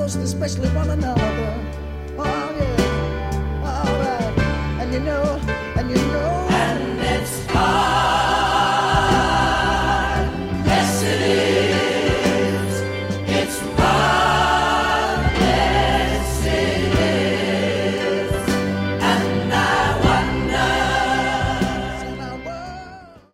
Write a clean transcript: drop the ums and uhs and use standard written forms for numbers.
most especially one another. Oh yeah, all right. And you know,